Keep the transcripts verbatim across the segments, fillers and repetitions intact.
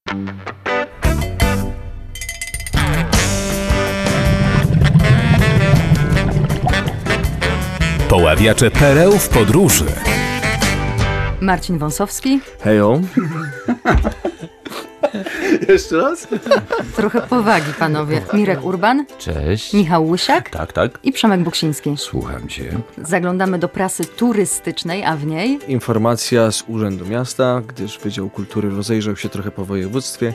Poławiacze pereł w podróży. Marcin Wąsowski. Hejo. Jeszcze raz? Trochę powagi, panowie. Mirek Urban. Cześć. Michał Łysiak. Tak, tak. I Przemek Buksiński. Słucham cię. Zaglądamy do prasy turystycznej, a w niej... Informacja z Urzędu Miasta, gdyż Wydział Kultury rozejrzał się trochę po województwie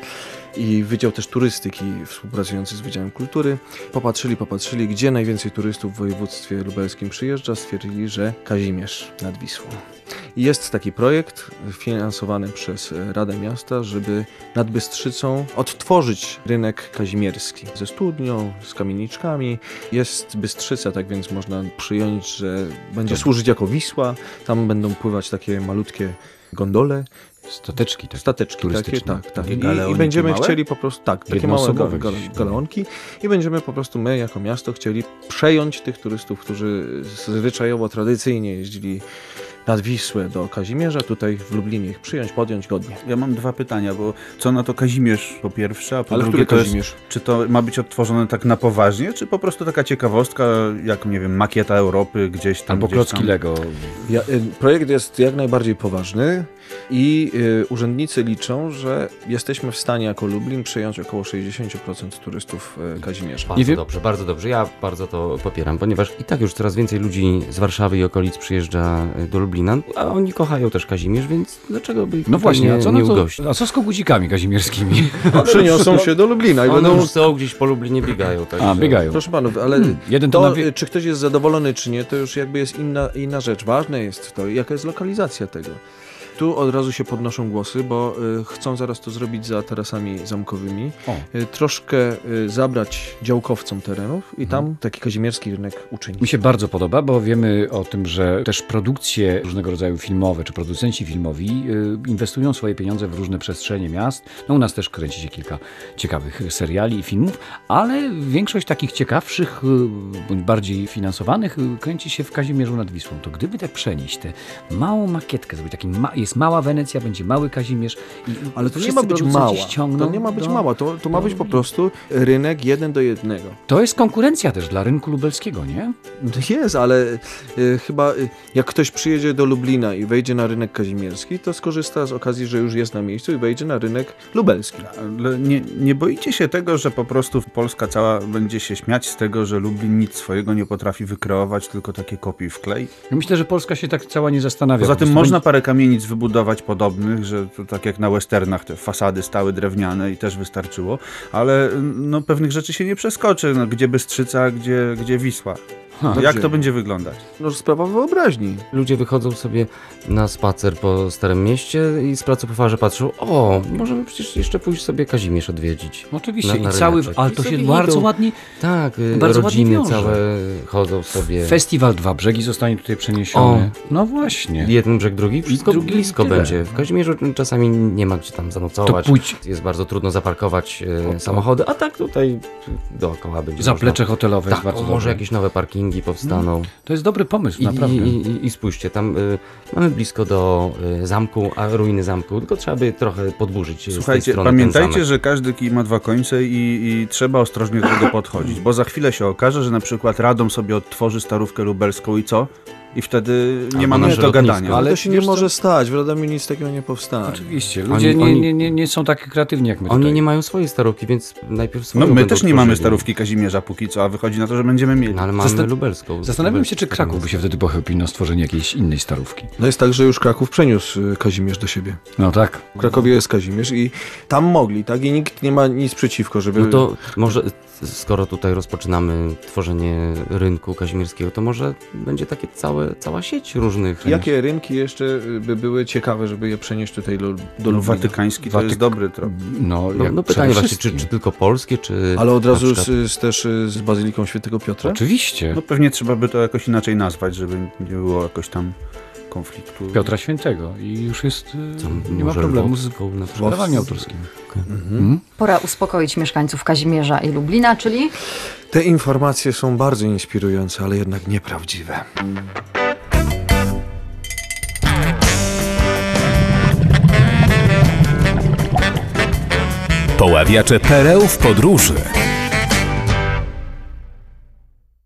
i Wydział też Turystyki współpracujący z Wydziałem Kultury. Popatrzyli, popatrzyli, gdzie najwięcej turystów w województwie lubelskim przyjeżdża. Stwierdzili, że Kazimierz nad Wisłą. I jest taki projekt finansowany przez Radę Miasta, żeby nad Bystrzycą odtworzyć rynek kazimierski ze studnią, z kamieniczkami. Jest Bystrzyca, tak więc można przyjąć, że będzie służyć jako Wisła. Tam będą pływać takie malutkie gondole. Stateczki, tak. Stateczki takie, tak, tak. Takie I, I będziemy małe? chcieli po prostu, tak, takie małe ga, ga, galeonki i będziemy po prostu my jako miasto chcieli przejąć tych turystów, którzy zwyczajowo, tradycyjnie jeździli nad Wisłę do Kazimierza, tutaj w Lublinie ich przyjąć, podjąć godnie. Ja mam dwa pytania, bo co na to Kazimierz po pierwsze, a po Ale drugie który to Kazimierz? Jest, czy to ma być odtworzone tak na poważnie, czy po prostu taka ciekawostka, jak nie wiem, makieta Europy gdzieś tam. Albo gdzieś klocki tam. Lego. Ja, y, projekt jest jak najbardziej poważny i y, urzędnicy liczą, że jesteśmy w stanie jako Lublin przyjąć około sześćdziesiąt procent turystów y, Kazimierza. Bardzo nie dobrze, bardzo dobrze. Ja bardzo to popieram, ponieważ i tak już coraz więcej ludzi z Warszawy i okolic przyjeżdża do Lublina, a oni kochają też Kazimierz, więc dlaczego by ich no właśnie, nie, a co, nie no to, ugościć? a co z kogucikami kazimierskimi? Przyniosą się do Lublina i One będą... już są gdzieś po Lublinie, biegają. Tak, A, biegają. Proszę panów, ale Hmm, jeden to, to nawie... czy ktoś jest zadowolony, czy nie, to już jakby jest inna, inna rzecz. Ważne jest to, jaka jest lokalizacja tego. Tu od razu się podnoszą głosy, bo y, chcą zaraz to zrobić za tarasami zamkowymi. Y, troszkę y, zabrać działkowcom terenów i tam taki kazimierski rynek uczynić. Mi się bardzo podoba, bo wiemy o tym, że też produkcje różnego rodzaju filmowe, czy producenci filmowi y, inwestują swoje pieniądze w różne przestrzenie miast. No u nas też kręci się kilka ciekawych seriali i filmów, ale większość takich ciekawszych, y, bądź bardziej finansowanych y, kręci się w Kazimierzu nad Wisłą. To gdyby tak przenieść tę małą makietkę, zrobić taki ma- jest mała Wenecja, będzie mały Kazimierz. I ale to nie ma być mała. To nie ma być do... mała. To, to ma być po prostu rynek jeden do jednego. To jest konkurencja też dla rynku lubelskiego, nie? Jest, ale y, chyba y, jak ktoś przyjedzie do Lublina i wejdzie na rynek kazimierski, to skorzysta z okazji, że już jest na miejscu i wejdzie na rynek lubelski. Ale nie, nie boicie się tego, że po prostu Polska cała będzie się śmiać z tego, że Lublin nic swojego nie potrafi wykreować, tylko takie kopii w klej? Ja myślę, że Polska się tak cała nie zastanawia. Poza tym po można będzie... parę kamienic wybudować podobnych, że to tak jak na westernach te fasady stały drewniane i też wystarczyło, ale no, pewnych rzeczy się nie przeskoczy, no, gdzie Bystrzyca, gdzie, gdzie Wisła. Ha, jak gdzie? to będzie wyglądać? No sprawa wyobraźni. Ludzie wychodzą sobie na spacer po Starym Mieście i z placu po Farze patrzą, o, możemy przecież jeszcze pójść sobie Kazimierz odwiedzić. Oczywiście, na, na i cały, ryneczek. ale I to się sobie bardzo idą. ładnie... Tak, bardzo rodziny ładnie wiąże. całe chodzą sobie. Festiwal Dwa Brzegi zostanie tutaj przeniesiony. O, no właśnie. Jeden brzeg, drugi, wszystko drugi blisko tyle. będzie. W Kazimierzu czasami nie ma gdzie tam zanocować. To pójdź. Jest bardzo trudno zaparkować e, samochody, a tak tutaj dookoła będzie Zaplecze można... hotelowe tak, jest bardzo o, dobre. może jakieś nowe parkingi powstaną. Hmm. To jest dobry pomysł, I, naprawdę. I, i, I spójrzcie, tam y, mamy blisko do y, zamku, a ruiny zamku, tylko trzeba by trochę podburzyć. Słuchajcie, z tej strony pamiętajcie, że każdy kij ma dwa końce i, i trzeba ostrożnie do tego podchodzić, bo za chwilę się okaże, że na przykład Radom sobie odtworzy Starówkę Lubelską i co? I wtedy nie Albo ma nasze nic do lotnisko. gadania. Ale Ale to się nie wiesz co? może stać. W Radomiu nic takiego nie powstanie. Oczywiście, ludzie Oni- nie, oni- nie, nie, nie są tak kreatywni jak my Oni tutaj. nie mają swojej starówki, więc najpierw swoją No my będą też nie mamy tworzyli. Starówki Kazimierza póki co, a wychodzi na to, że będziemy mieli. No ale mamy Zastan- lubelską. Zastanawiam się, czy Lubelską. Kraków by się wtedy pochylił na stworzenie jakiejś innej starówki. No jest tak, że już Kraków przeniósł y, Kazimierz do siebie. No tak. W Krakowie jest Kazimierz i tam mogli, tak? I nikt nie ma nic przeciwko, żeby... No to może, skoro tutaj rozpoczynamy tworzenie rynku kazimierskiego, to może będzie takie całe, cała sieć różnych. Jakie rynki jeszcze by były ciekawe, żeby je przenieść tutaj do, do No, Lublina? watykański to Watyk- jest dobry trop. No, No, jak no przede pytanie właśnie, czy, wszystkim. czy tylko polskie, czy... Ale od na razu przykład- z, z, też y, z Bazyliką Świętego Piotra? Oczywiście. No pewnie trzeba by to jakoś inaczej nazwać, żeby nie było jakoś tam konfliktu. Piotra Świętego i już jest, y, Tam nie ma może problemu z Lwowską na przykład. prawami autorskimi. Mhm. Pora uspokoić mieszkańców Kazimierza i Lublina, czyli... Te informacje są bardzo inspirujące, ale jednak nieprawdziwe. Poławiacze pereł w podróży.